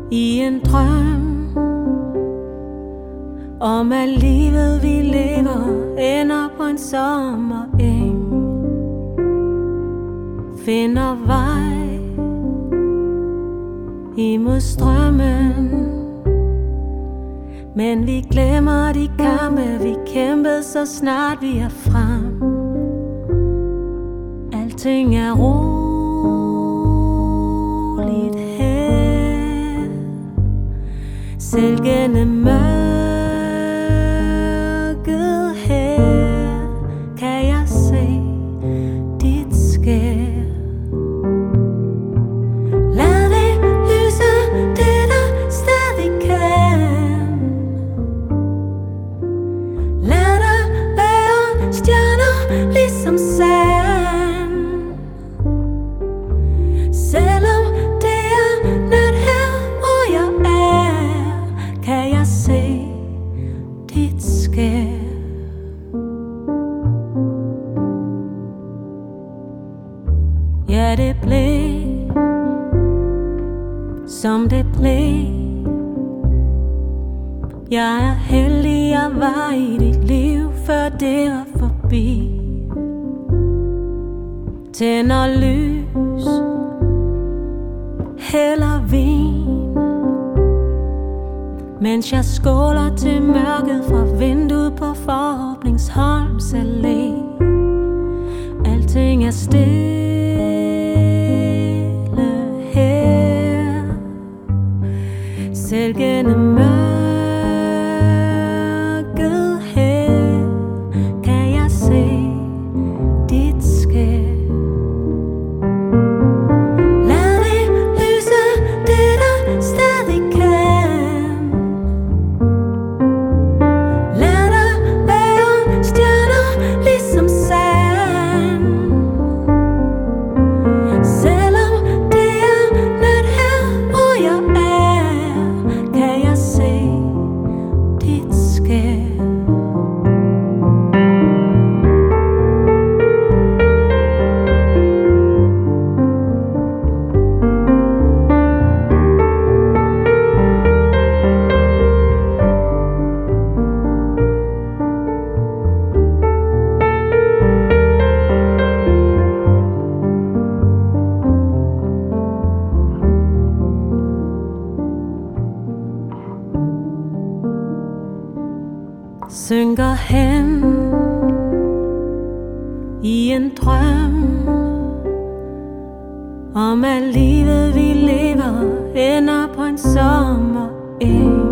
i en drøm om at livet vi lever ender på en sommereng, finder vej imod strømmen, men vi glemmer de kampe vi kæmpede, så snart vi er frem. Alting er roligt her, selv gennem mørket her kan jeg se dit skær. Lad det lyse det der stadig kan. Lad der være stjerner ligesom sand, selvom det er nat her hvor jeg er, kan jeg se dit skær. Ja, det blev som det blev. Jeg er heldig, jeg var i dit liv, før det var forbi. Tænder lys, hælder vin, mens jeg skåler til mørket fra vinduet på Forhåbningsholms Allé. Alting er stille her, selv gennem mørket her kan jeg se dit skær. Lad det lyse det der stadig kan. Lad der være stjerner ligesom sand, selvom det er nat her hvor jeg er, kan jeg se dit skær. Synker hen i en drøm om at livet vi lever ender på en sommereng.